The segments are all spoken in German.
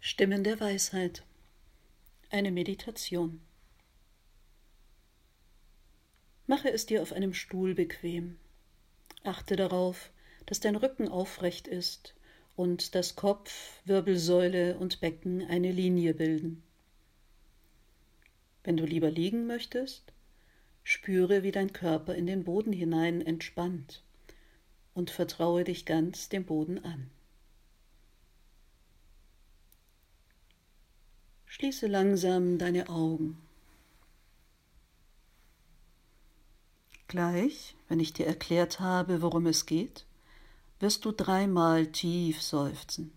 Stimmen der Weisheit. Eine Meditation. Mache es dir auf einem Stuhl bequem. Achte darauf, dass dein Rücken aufrecht ist und dass Kopf, Wirbelsäule und Becken eine Linie bilden. Wenn du lieber liegen möchtest, spüre, wie dein Körper in den Boden hinein entspannt und vertraue dich ganz dem Boden an. Schließe langsam deine Augen. Gleich, wenn ich dir erklärt habe, worum es geht, wirst du 3-mal tief seufzen.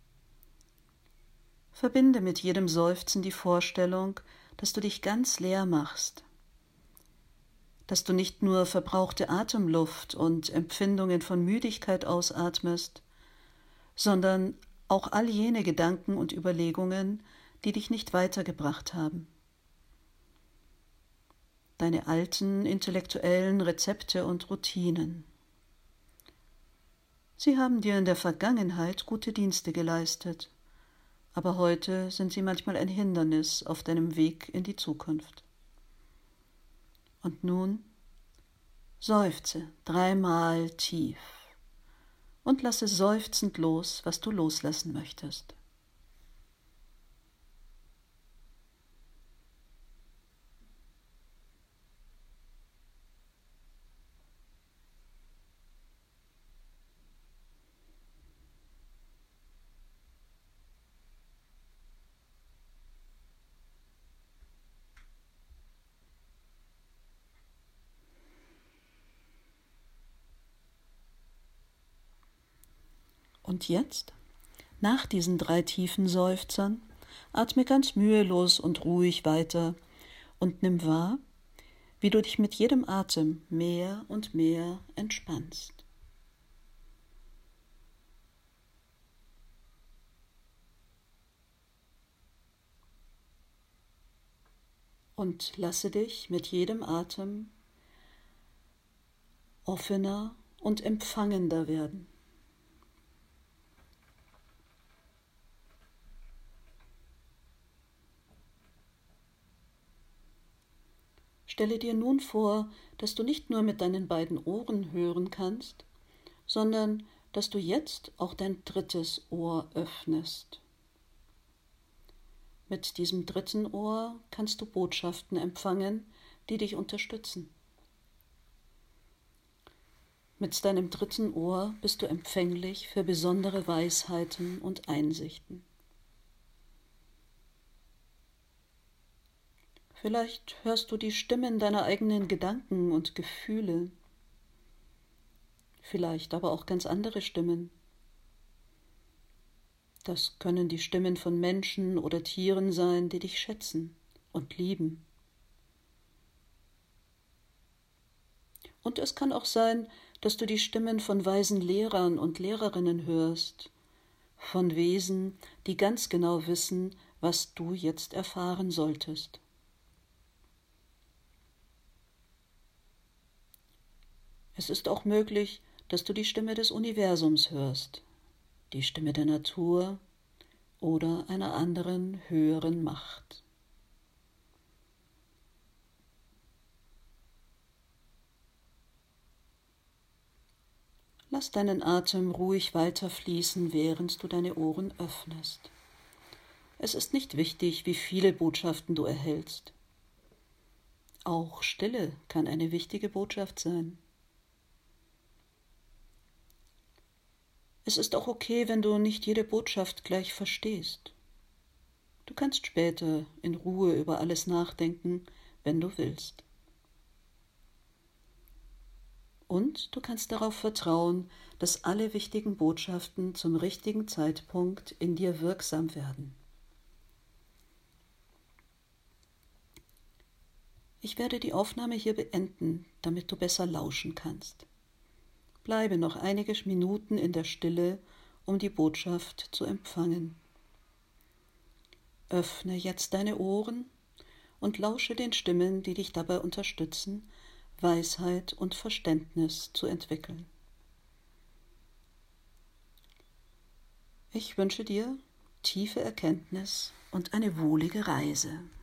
Verbinde mit jedem Seufzen die Vorstellung, dass du dich ganz leer machst, dass du nicht nur verbrauchte Atemluft und Empfindungen von Müdigkeit ausatmest, sondern auch all jene Gedanken und Überlegungen, die dich nicht weitergebracht haben. Deine alten intellektuellen Rezepte und Routinen. Sie haben dir in der Vergangenheit gute Dienste geleistet, aber heute sind sie manchmal ein Hindernis auf deinem Weg in die Zukunft. Und nun seufze 3-mal tief und lasse seufzend los, was du loslassen möchtest. Und jetzt, nach diesen 3 tiefen Seufzern, atme ganz mühelos und ruhig weiter und nimm wahr, wie du dich mit jedem Atem mehr und mehr entspannst. Und lasse dich mit jedem Atem offener und empfangender werden. Stelle dir nun vor, dass du nicht nur mit deinen beiden Ohren hören kannst, sondern dass du jetzt auch dein 3. Ohr öffnest. Mit diesem 3. Ohr kannst du Botschaften empfangen, die dich unterstützen. Mit deinem 3. Ohr bist du empfänglich für besondere Weisheiten und Einsichten. Vielleicht hörst du die Stimmen deiner eigenen Gedanken und Gefühle, vielleicht aber auch ganz andere Stimmen. Das können die Stimmen von Menschen oder Tieren sein, die dich schätzen und lieben. Und es kann auch sein, dass du die Stimmen von weisen Lehrern und Lehrerinnen hörst, von Wesen, die ganz genau wissen, was du jetzt erfahren solltest. Es ist auch möglich, dass du die Stimme des Universums hörst, die Stimme der Natur oder einer anderen höheren Macht. Lass deinen Atem ruhig weiterfließen, während du deine Ohren öffnest. Es ist nicht wichtig, wie viele Botschaften du erhältst. Auch Stille kann eine wichtige Botschaft sein. Es ist auch okay, wenn du nicht jede Botschaft gleich verstehst. Du kannst später in Ruhe über alles nachdenken, wenn du willst. Und du kannst darauf vertrauen, dass alle wichtigen Botschaften zum richtigen Zeitpunkt in dir wirksam werden. Ich werde die Aufnahme hier beenden, damit du besser lauschen kannst. Bleibe noch einige Minuten in der Stille, um die Botschaft zu empfangen. Öffne jetzt deine Ohren und lausche den Stimmen, die dich dabei unterstützen, Weisheit und Verständnis zu entwickeln. Ich wünsche dir, tiefe Erkenntnis und eine wohlige Reise.